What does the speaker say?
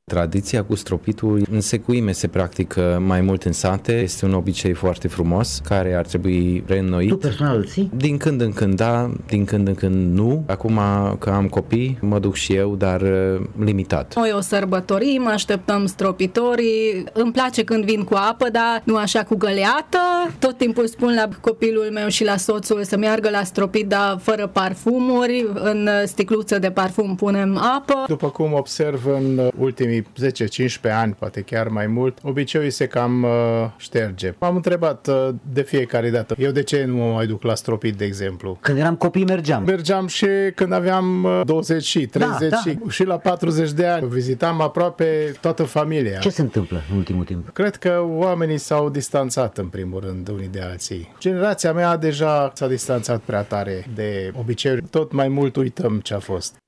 Tradiția cu stropitul în secuime se practică mai mult în sate. Este un obicei foarte frumos care ar trebui reînnoit. Tu personal îl ții? Din când în când da, din când în când nu. Acum că am copii, mă duc și eu, dar limitat. Noi o sărbătorim, așteptăm stropitorii. Îmi place când vin cu apă, dar nu așa cu găleată. Tot timpul spun la copilul meu și la soțul să meargă la stropit, dar fără parfumuri. În sticluță de parfum punem apă. După cum observ în ultimii 10-15 ani, poate chiar mai mult, obiceiul se cam șterge. M-am întrebat de fiecare dată, eu de ce nu mă mai duc la stropit, de exemplu? Când eram copii mergeam. Mergeam și când aveam 20 și 30 și la 40 de ani. Vizitam aproape toată familia. Ce se întâmplă în ultimul timp? Cred că oamenii s-au distanțat în primul rând unii de alții. Generația mea deja s-a distanțat prea tare de obiceiuri. Tot mai mult uităm ce a fost.